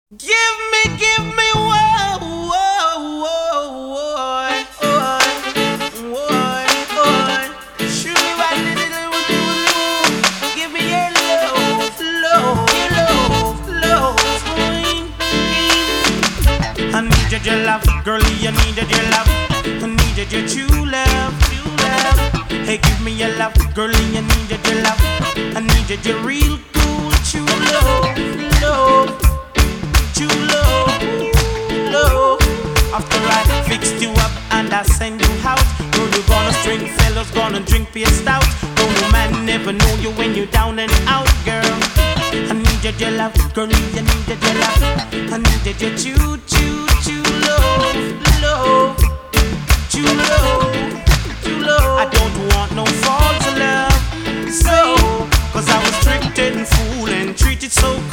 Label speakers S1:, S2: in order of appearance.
S1: Give me, whoa, whoa, whoa, whoa, whoa, whoa. Shoot me right, give me your love, love, love, love. I need your love, girlie, I need your love. I need your true love, true love. Hey, give me your love, girlie, I need your love. I need your real cool true love, love. True love, love. After I fixed you up and I send you out, know you gonna string fellas, gonna drink beer stout. No man never know you when you down and out, girl. I need your love, girl, I need your love. I need your true love, love. True love, true love. I don't want no false love, so, cause I was tricked and fooled and treated so